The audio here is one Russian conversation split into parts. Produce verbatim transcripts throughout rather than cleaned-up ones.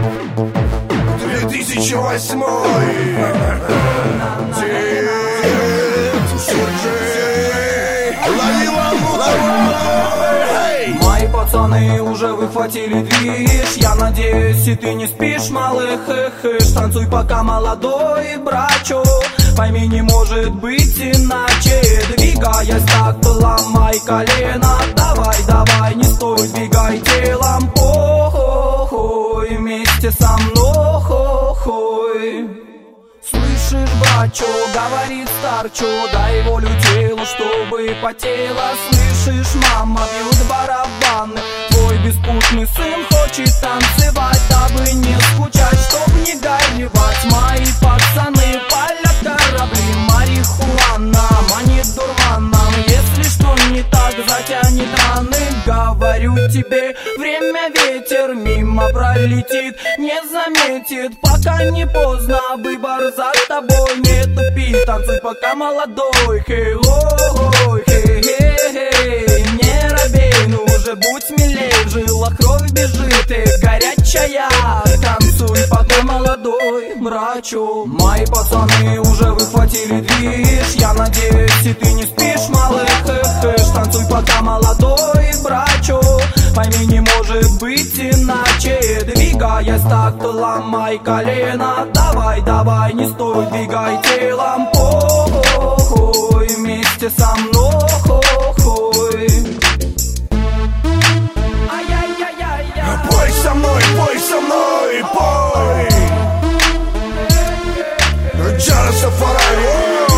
две тысячи восьмой. Дед Серджей, лови волну, лови. Мои пацаны уже выхватили движ. Я надеюсь, и ты не спишь, малых, эх, эх. Танцуй пока молодой, брачу. Пойми, не может быть иначе. Двигаясь так, ломай колено. Давай, давай, не стой, двигай телом. Охой, вместе со мной. Слышишь, брачо, говорит старчо, дай волю телу, чтобы потело. Слышишь, мама, бьют барабаны. Твой беспутный сын хочет танцевать, дабы не скучать, чтоб не горевать. Мои пацаны палят корабли, марихуана манит дурманом. Если что не так, затянет раны. Говорю тебе, время ветер мимо пролетит, не заметит, пока не поздно, выбор за тобой. Не тупи, танцуй пока молодой. Хей-ой, хей-хей-хей, не робей, ну уже будь смелей. В жилах кровь бежит, и горячая. Танцуй пока молодой, мрачу. Мои пацаны уже выхватили движ. Я надеюсь, и ты не спишь, малых, эх, эх. Танцуй пока молодой, брачу. Пойми, не может быть иначе. Двигаясь так, ломай колено. Давай, давай, не стой, двигай телом. Ой, вместе со мной. Пой со мной, пой со мной, пой. Джа Растафари.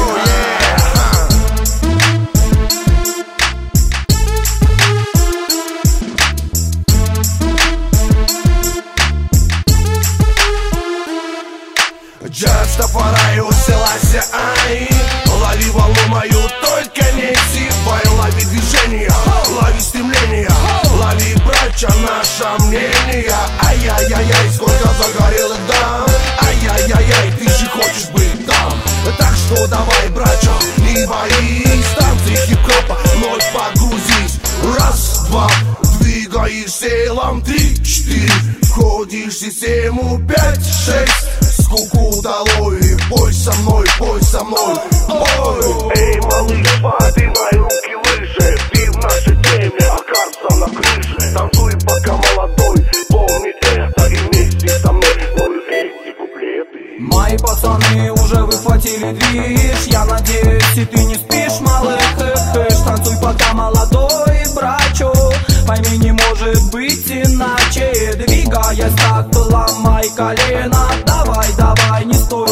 Джа Растафари, Селаси Ай. Лови волну мою, только не сипай. Лови движение, лови стремление. Лови, брача, наше мнение. Ай-яй-яй-яй, сколько загорелых дам. Ай-яй-яй-яй, ты же хочешь быть там. Так что давай, брача, не боись. Танцы хип-хопа, вновь погрузись. Раз, два, двигаешь телом. Три, четыре, входишь в систему. Пять, шесть, скуку долой. Пой со мной, пой со мной, пой. Эй, малыш, поднимай руки выше. Ты в нашей теме, окажется на крыше. Танцуй пока молодой, помни это. И вместе со мной пою эти куплеты. Мои пацаны уже выхватили движ. Я надеюсь, и ты не спишь, малых, эх, эх. Танцуй пока молодой, брачу. Пойми, не может быть иначе. Двигаясь так, ломай колено. Давай, давай, не стой,